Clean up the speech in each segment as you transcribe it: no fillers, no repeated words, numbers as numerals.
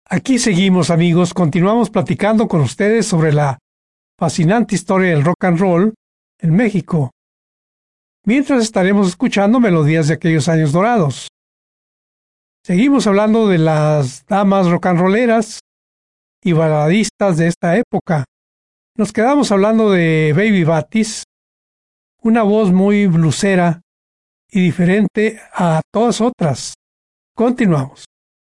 Aquí seguimos, amigos, continuamos platicando con ustedes sobre la fascinante historia del rock and roll en México, mientras estaremos escuchando melodías de aquellos años dorados. Seguimos hablando de las damas rock and rolleras y baladistas de esta época. Nos quedamos hablando de Baby Batis, una voz muy blusera y diferente a todas otras. Continuamos.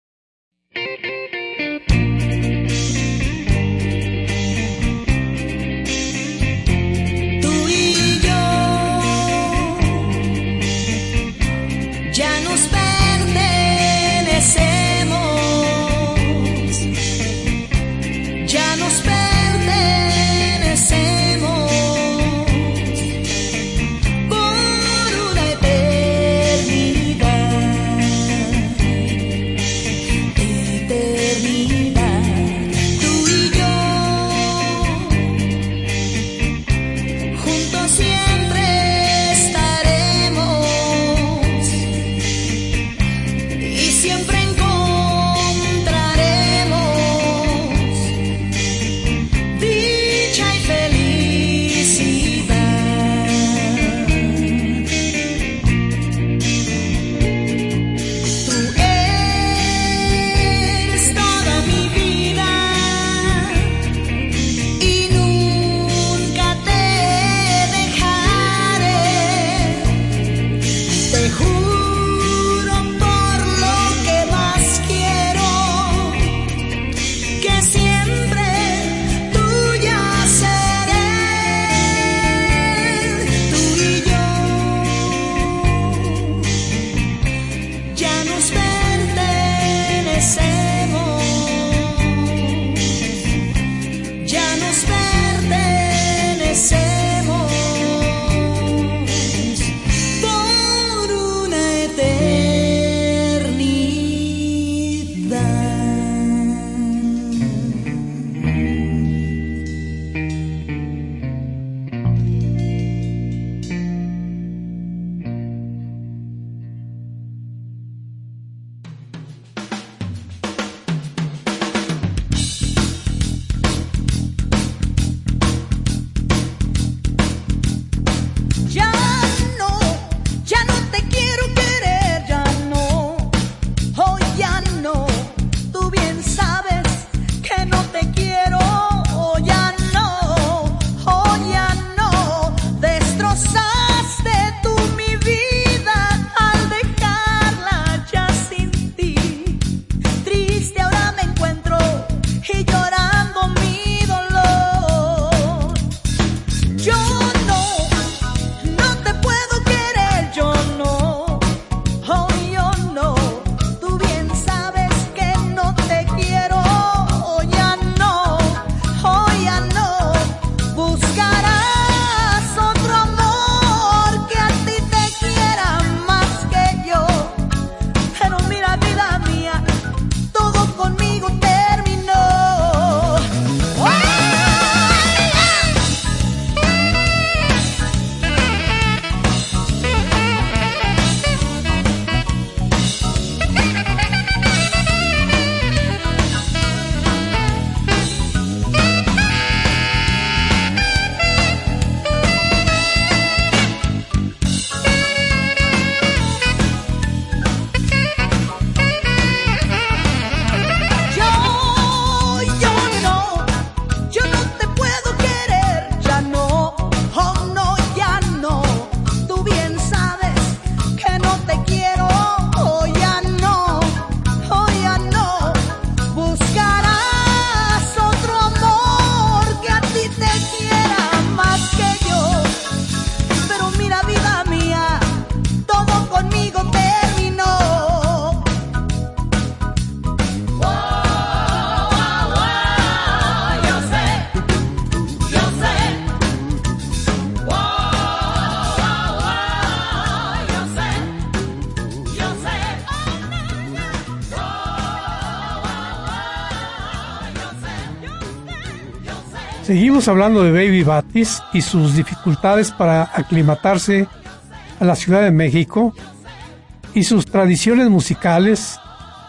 Seguimos hablando de Baby Batis y sus dificultades para aclimatarse a la Ciudad de México y sus tradiciones musicales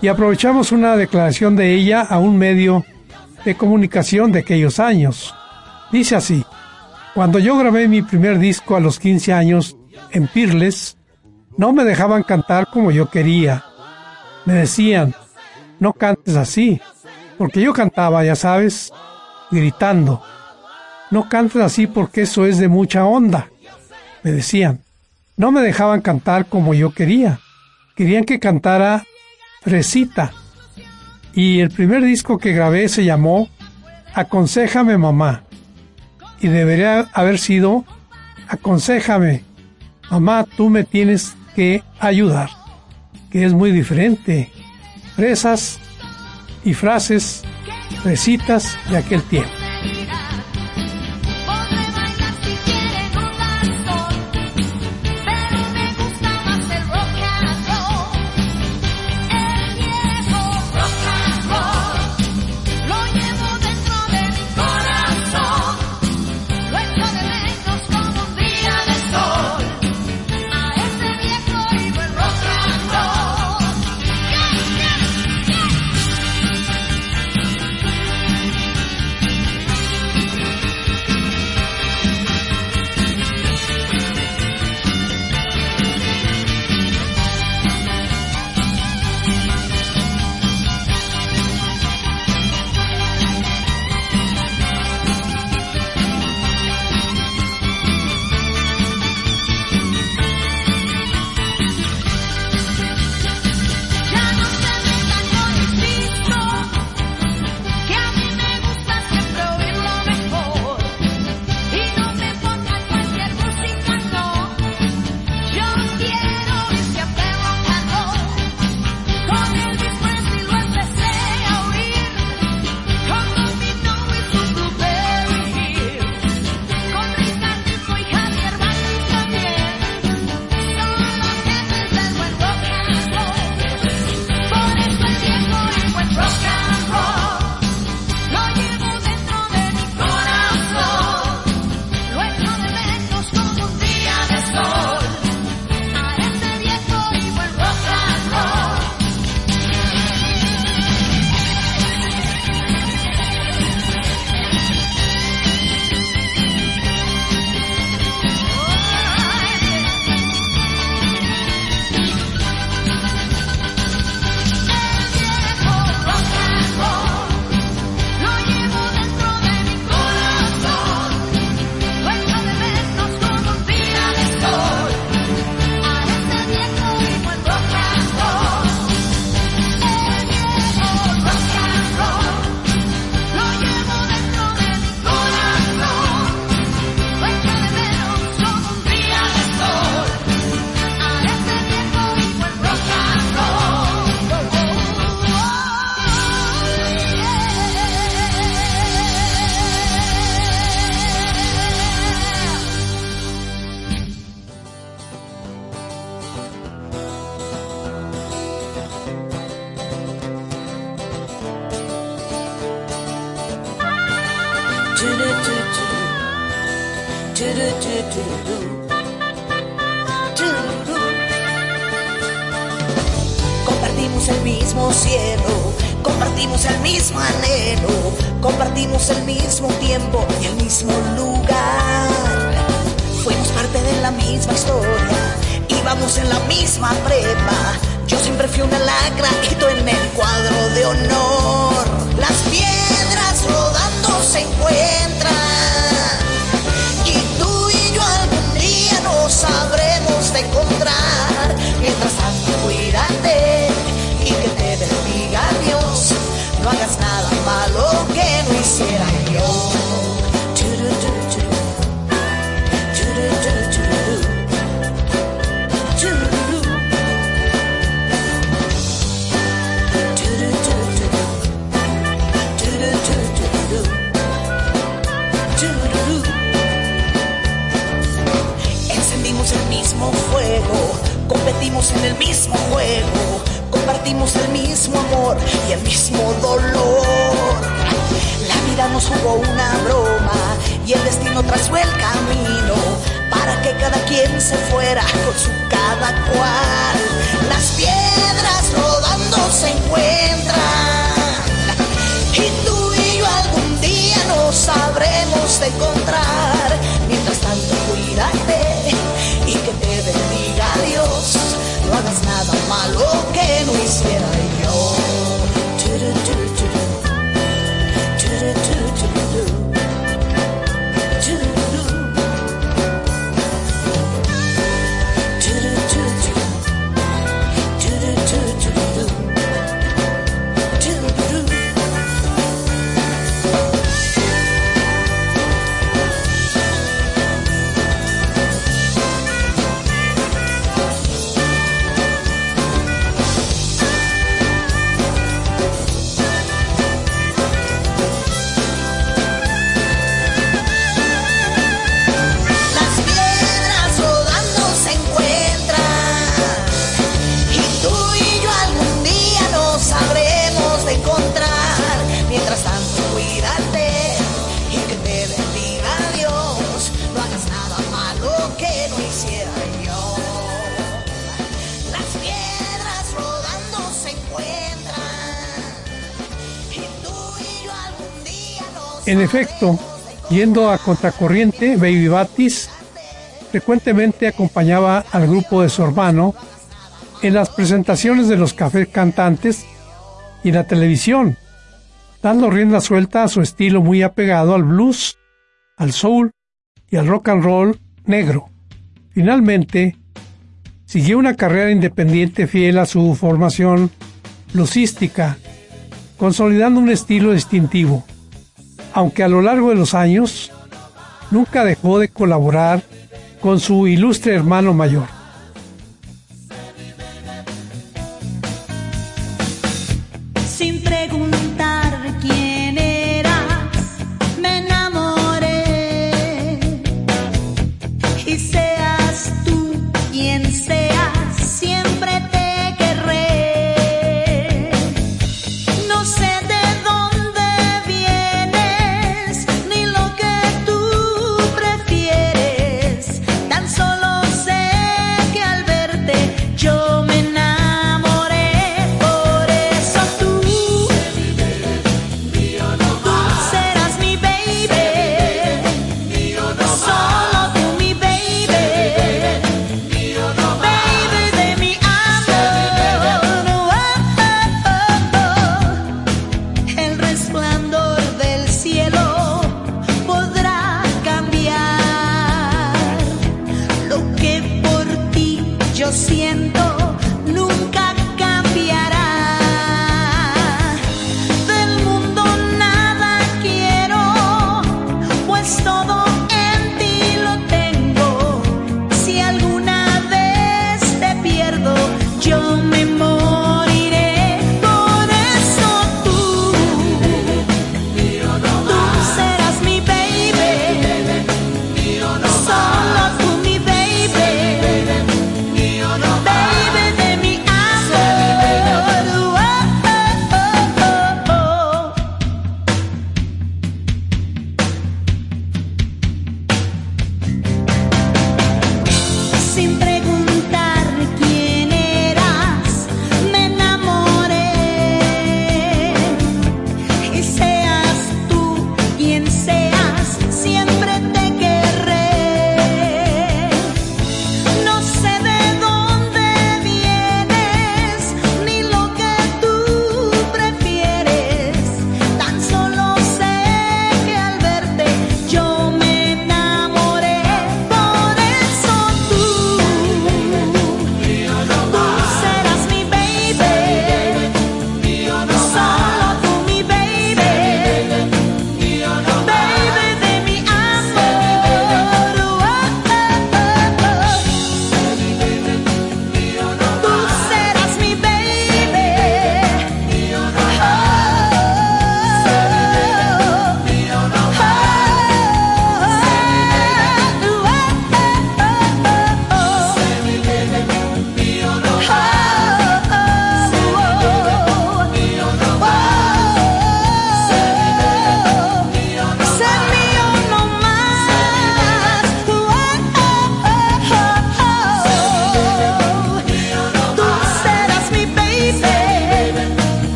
y aprovechamos una declaración de ella a un medio de comunicación de aquellos años. Dice así: cuando yo grabé mi primer disco a los 15 años en Peerless, no me dejaban cantar como yo quería. Me decían, no cantes así, porque yo cantaba, ya sabes, gritando. No cantes así porque eso es de mucha onda, me decían. No me dejaban cantar como yo quería. Querían que cantara fresita. Y el primer disco que grabé se llamó Aconséjame Mamá. Y debería haber sido Aconséjame, mamá, tú me tienes que ayudar. Que es muy diferente. Fresas y frases, fresitas de aquel tiempo. Compartimos el mismo cielo, compartimos el mismo anhelo, compartimos el mismo tiempo y el mismo lugar. Fuimos parte de la misma historia, íbamos en la misma prepa. Yo siempre fui una lacra y tú en el cuadro de honor. Las piedras rodando se encuentran y tú y yo algún día nos sabremos de encontrar. Mientras tanto cuídate y que te bendiga Dios. No hagas nada malo que no hiciera yo. Encendimos el mismo fuego, competimos en el mismo juego, compartimos el mismo amor y el mismo dolor. La vida nos jugó una broma y el destino trazó el camino para que cada quien se fuera con su cada cual. Las piedras rodando se encuentran En efecto, yendo a contracorriente, Baby Batis frecuentemente acompañaba al grupo de su hermano en las presentaciones de los cafés cantantes y en la televisión, dando rienda suelta a su estilo muy apegado al blues, al soul y al rock and roll negro. Finalmente, siguió una carrera independiente fiel a su formación bluesística, consolidando un estilo distintivo, aunque a lo largo de los años nunca dejó de colaborar con su ilustre hermano mayor. Sin preguntar quién eras, me enamoré. Y seas tú quien seas, siempre te querré. No sé de dónde vienes, ni lo que tú prefieres. Tan solo sé que al verte yo me enamoré. Por eso tú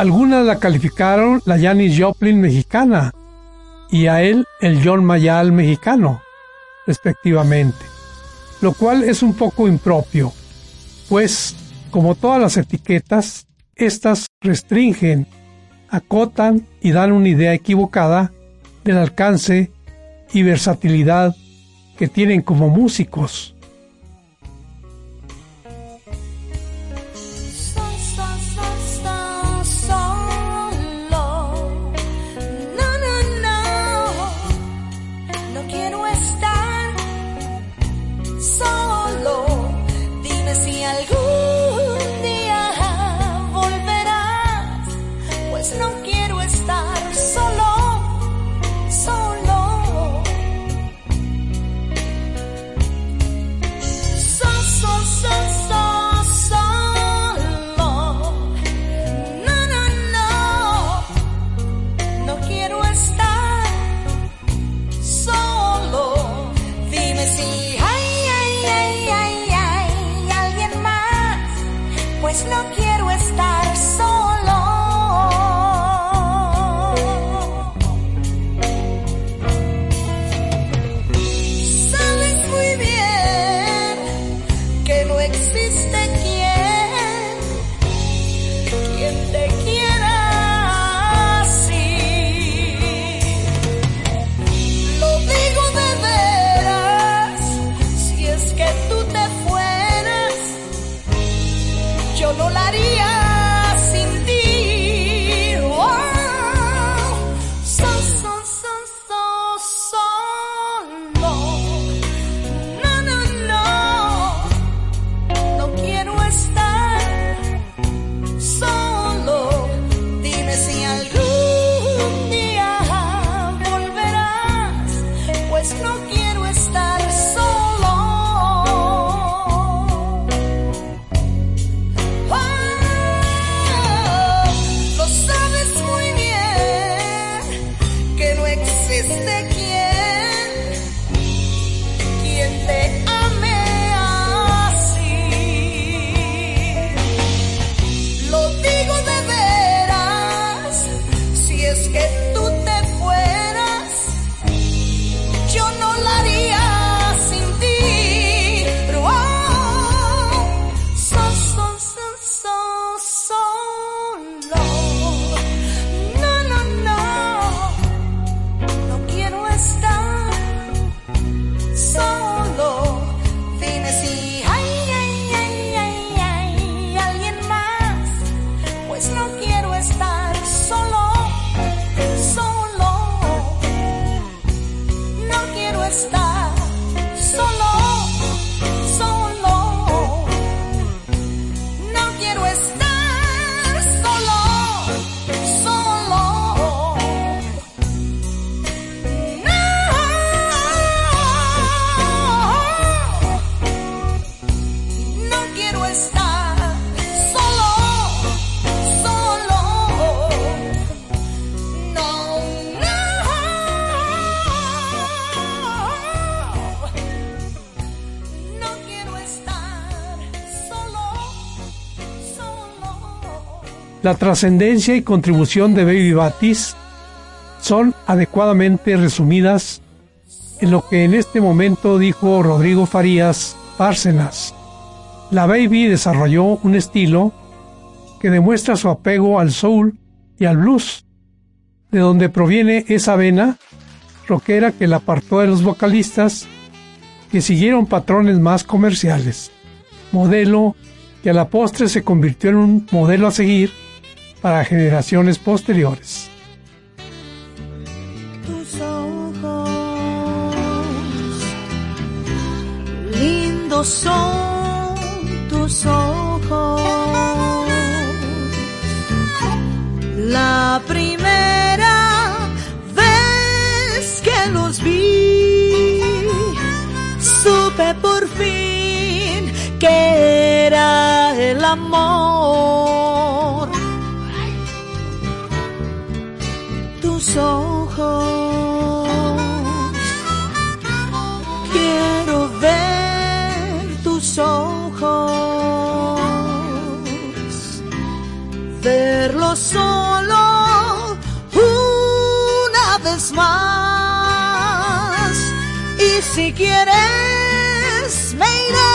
Algunas la calificaron la Janis Joplin mexicana y a él el John Mayall mexicano, respectivamente, lo cual es un poco impropio, pues, como todas las etiquetas, estas restringen, acotan y dan una idea equivocada del alcance y versatilidad que tienen como músicos. La trascendencia y contribución de Baby Batis son adecuadamente resumidas en lo que en este momento dijo Rodrigo Farías Bárcenas. La Baby desarrolló un estilo que demuestra su apego al soul y al blues, de donde proviene esa vena rockera que la apartó de los vocalistas que siguieron patrones más comerciales, modelo que a la postre se convirtió en un modelo a seguir para generaciones posteriores. Tus ojos lindos son tus ojos, la primera vez que los vi supe por fin que era el amor. Tus ojos, quiero ver tus ojos, ver los ojos si quieres me iré.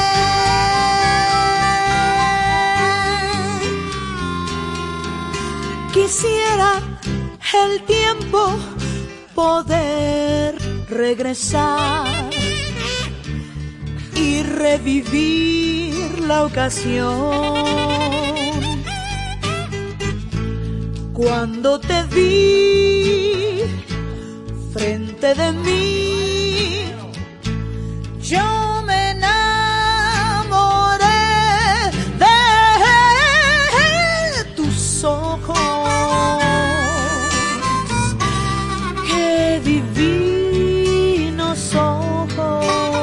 Quisiera el tiempo poder regresar y revivir la ocasión cuando te vi frente de mí. Yo me enamoré de tus ojos. Qué divinos ojos.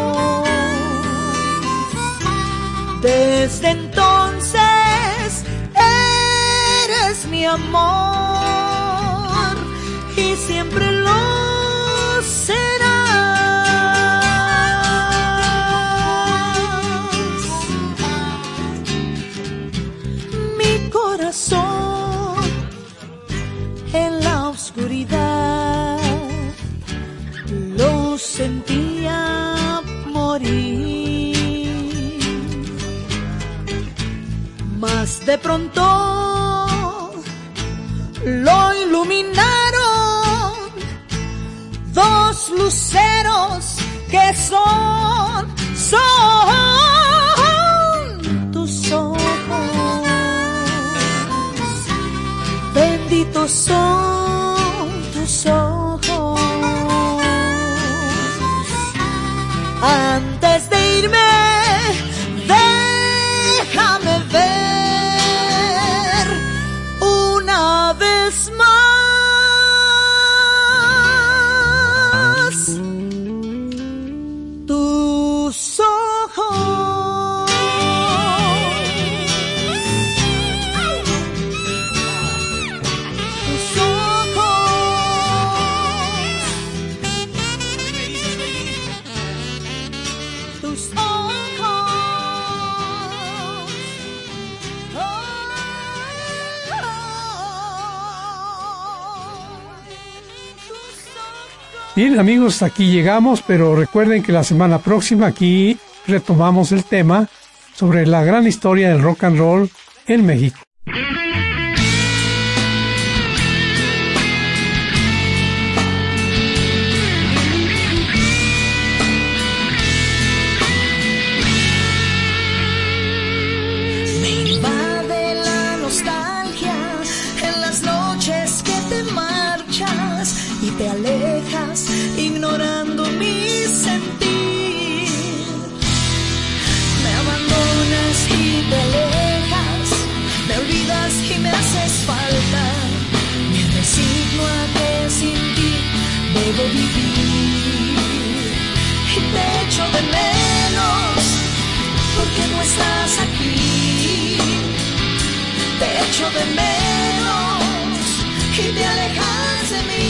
Desde entonces eres mi amor y siempre lo serás. Mi corazón en la oscuridad lo sentía morir, mas de pronto lo iluminaron dos luceros que son tus ojos. Benditos son tus ojos. Antes de irme, déjame ver una vez más tus ojos. Tus ojos. Tus ojos. Bien, amigos, aquí llegamos, pero recuerden que la semana próxima aquí retomamos el tema sobre la gran historia del rock and roll en México. Me invade la nostalgia en las noches que te marchas y te alejas ignorando mi sentir. Me abandonas y te alejas, me olvidas y me haces falta. Me resigno a que sin ti debo vivir y te echo de menos porque no estás aquí. Te echo de menos y te alejas de mí.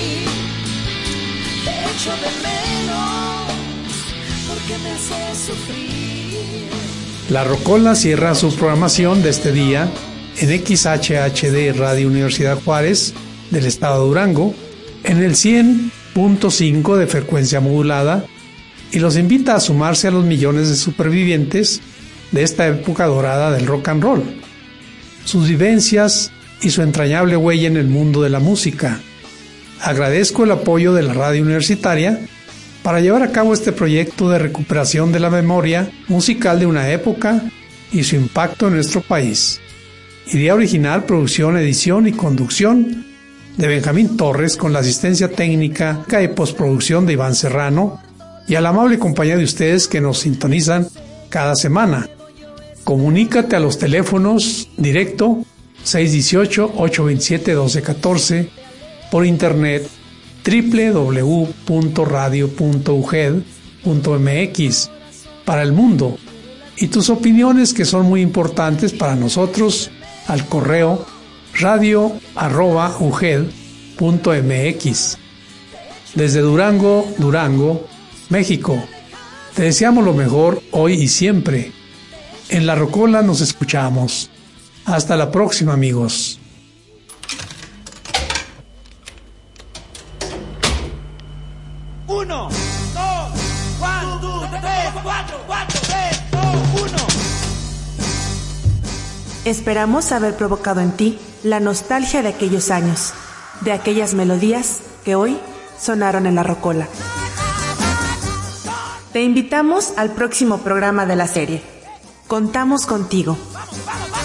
Te echo de menos porque me haces sufrir. La Rocola cierra su programación de este día en XHHD Radio Universidad Juárez del estado de Durango en el 100.5 de frecuencia modulada y los invita a sumarse a los millones de supervivientes de esta época dorada del rock and roll, sus vivencias y su entrañable huella en el mundo de la música. Agradezco el apoyo de la radio universitaria para llevar a cabo este proyecto de recuperación de la memoria musical de una época y su impacto en nuestro país. Idea original, producción, edición y conducción de Benjamín Torres con la asistencia técnica y postproducción de Iván Serrano y a la amable compañía de ustedes que nos sintonizan cada semana. Comunícate a los teléfonos directo 618-827-1214, por internet www.radio.uged.mx para el mundo, y tus opiniones, que son muy importantes para nosotros, al correo radio@uged.mx. Desde Durango, México, te deseamos lo mejor hoy y siempre. En La Rocola nos escuchamos. Hasta la próxima, amigos. Uno, dos. 4, 3, 2, 1. Esperamos haber provocado en ti la nostalgia de aquellos años, de aquellas melodías que hoy sonaron en la rocola. Te invitamos al próximo programa de la serie. Contamos contigo. ¡Vamos!